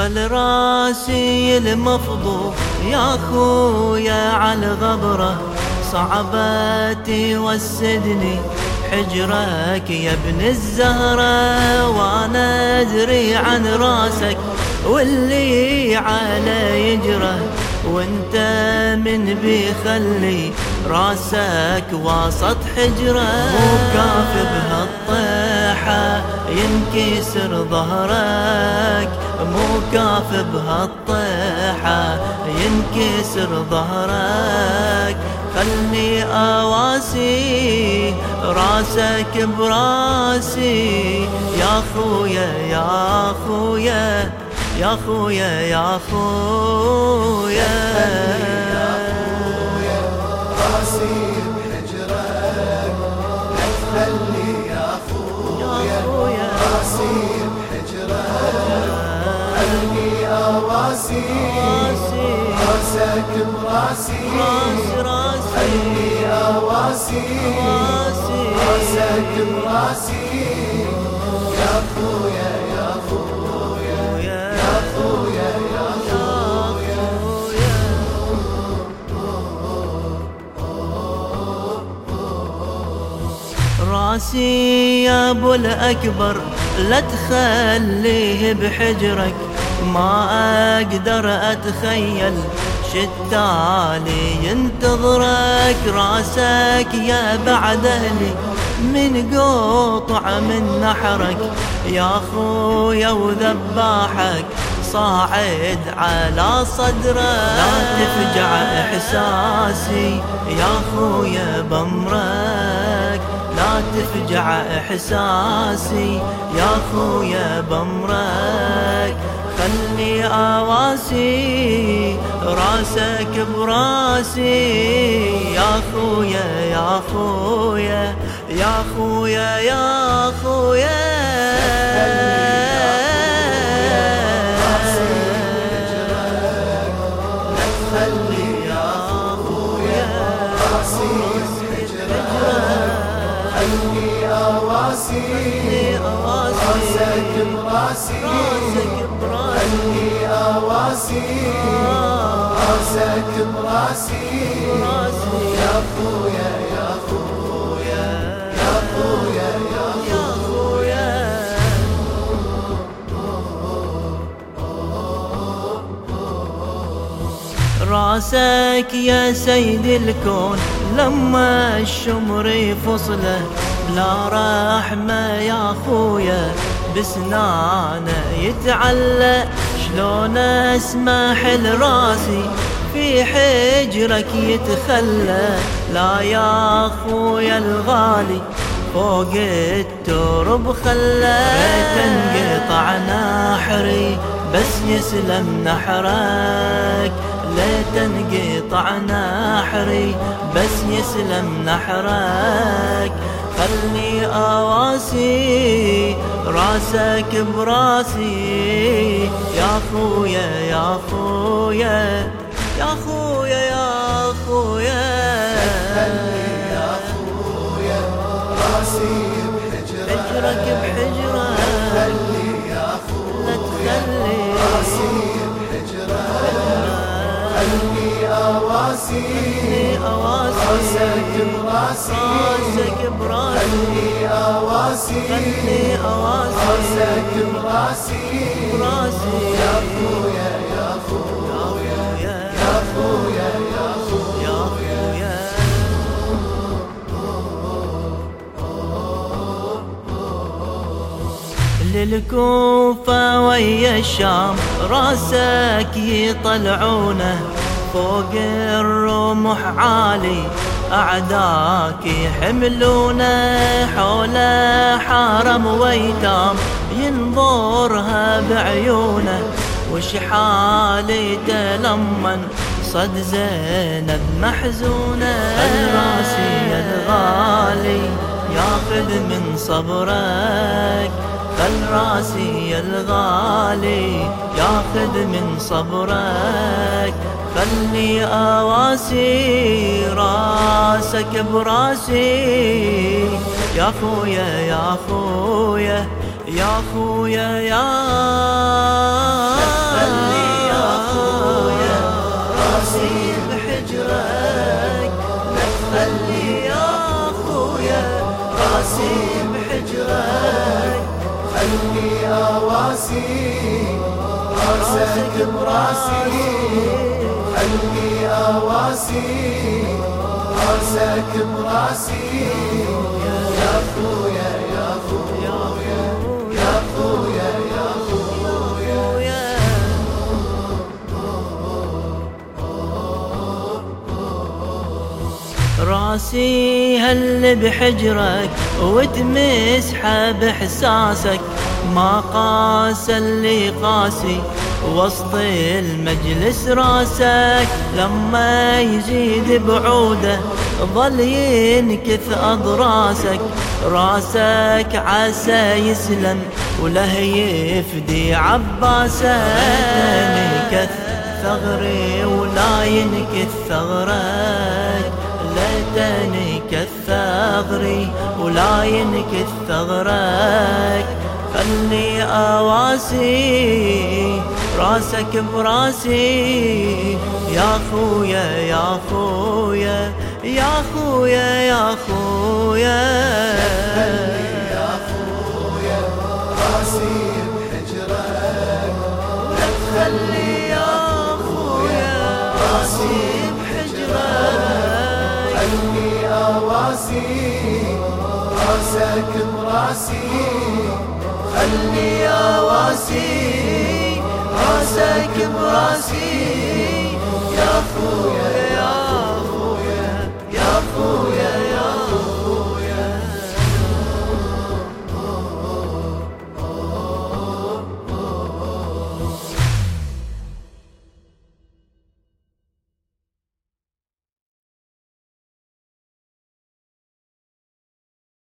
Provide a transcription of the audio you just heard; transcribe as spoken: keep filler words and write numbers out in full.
خل راسي المفضوح يا خويا على غبره، صعبت يوسدني حجرك يا ابن الزهرة، وانا ادري عن راسك واللي على يجره، وانت من بيخلي راسك وسط حجره، وكاف بهالطيحة ينكسر ظهرك، مو كاف بهالطيحة ينكسر ظهرك، خلني اواسي راسك براسي يا خويا يا خويا يا خويا يا خويا راسي بحجرك لا تخلي يا خويا، راسي بحجرك خلني اواسي راسك براسي، خلني اواسي راسك براسي يا خويا يا خويا يا خويا يا خويا. راسي يا ابو الاكبر لا تخليه بحجرك، ما اقدر اتخيل شتالي ينتظرك، راسك يا بعد اهلي من قطع من نحرك يا خويا، وذباحك صاعد على صدرك، لا تفجع احساسي يا خويا بمرك، لا تفجع احساسي يا خويا بمرك، خلني اواسي راسك براسي يا خويا يا خويا يا خويا يا خويا. راسك براسي خلني اواسي راسك براسي يا خويا يا خويا يا خويا يا خويا. راسك يا سيد الكون لما الشمر يفصله، بلا رحمة يا خويا بسنانه يتعلق، شلون اسمح لراسي في حجرك يتخلى، لا يا خويا الغالي فوق الترب خلى، ريت انقطع نحري بس يسلم نحرك، ليت انقطع نحري بس يسلم نحرك، خلني اواسي راسك براسي يا خويا يا خويا يا خويا يا خويا. خلني يا خويا راسي بحجرك بحجرك خلي يا خويا لا تخلي راسي بحجرك خلني اواسي راسك براسي خلني اواسي راسك براسي يا خويا يا خويا يا خويا يا خويا. للكوفة ويا الشام راسك يطلعونه، فوق الرمح عالي أعداك يحملونه، حوله حرم ويتام ينظرها بعيونه، وش حالي تلمن صد زينب محزونة، الراسي الغالي ياخذ من صبرك، خل راسي الغالي ياخذ من صبرك، خلي اواسي راسك براسي يا خويا يا خويا يا خويا يا خلي يا خويا راسي بحجرك، خلي يا خويا راسي بحجرك، خلي اواسي راسك براسي، خلي اواسي راسك براسي، يا خويا يا خويا يا خويا يا خويا. راسي هل بحجرك وتمسحه بإحساسك، ما قاس اللي قاسي وسط المجلس راسك، لما يزيد بعوده ظل ينكث أضراسك، راسك عسى يسلم وله يفدي عباسك، ينكث ثغري ولا ينكث ثغرك، ليتني كالثغري ولا ينكث ثغرك، خلي اواسي راسك براسي، يا خويا يا خويا يا خويا يا خويا. خلي يا خويا راسي بحجرك، خلي يا خويا راسي بحجرك، خلي اواسي راسك براسي، خلي اواسي راسك براسي، يا خويا